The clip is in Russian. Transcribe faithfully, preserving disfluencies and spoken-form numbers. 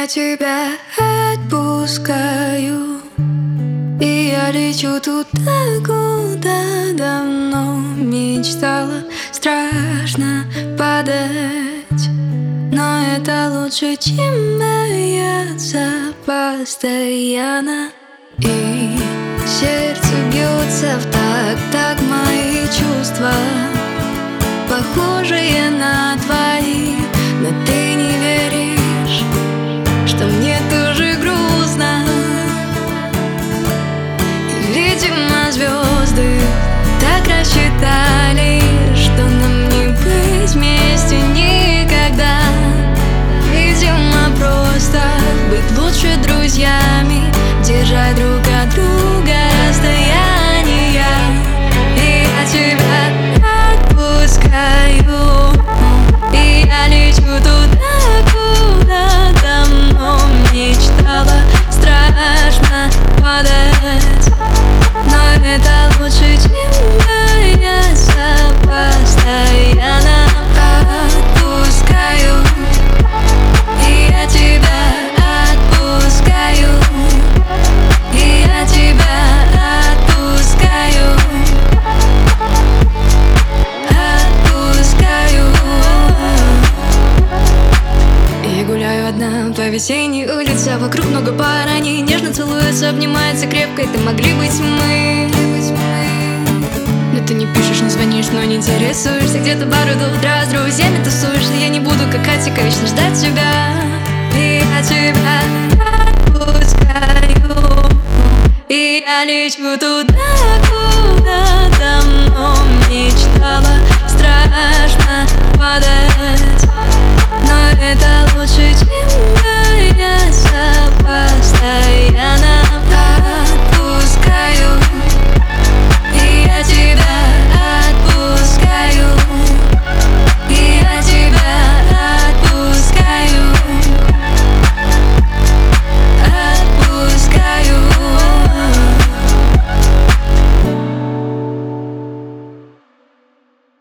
я тебя отпускаю, и я лечу туда, куда давно мечтала. Страшно падать, но это лучше, чем бояться постоянно. И сердце бьется в такт, так мои чувства похожие на твои. Но ты не веришь, что мне тоже грустно. И, видимо, звезды так рассчитали, что нам не быть вместе никогда. Видимо, просто быть лучше друзьями, держать друг от друга расстояние. И я тебя отпускаю, и я лечу туда, куда давно мечтала. Страшно падать, но это лучше, чем бояться постоянно. Отпускаю, и я тебя отпускаю, и я тебя отпускаю, отпускаю. Я гуляю одна по весенней улице, а вокруг много пар, они нежно целуются, обнимаются крепко. Это могли быть мы. Но ты не пишешь, не звонишь, но не интересуешься. Где-то бару до утра с друзьями тусуешься. Я не буду, как Атика, вечно ждать тебя. И я тебя отпускаю, и я лечу туда, куда давно мечтала. Страшно падать, но это лучше,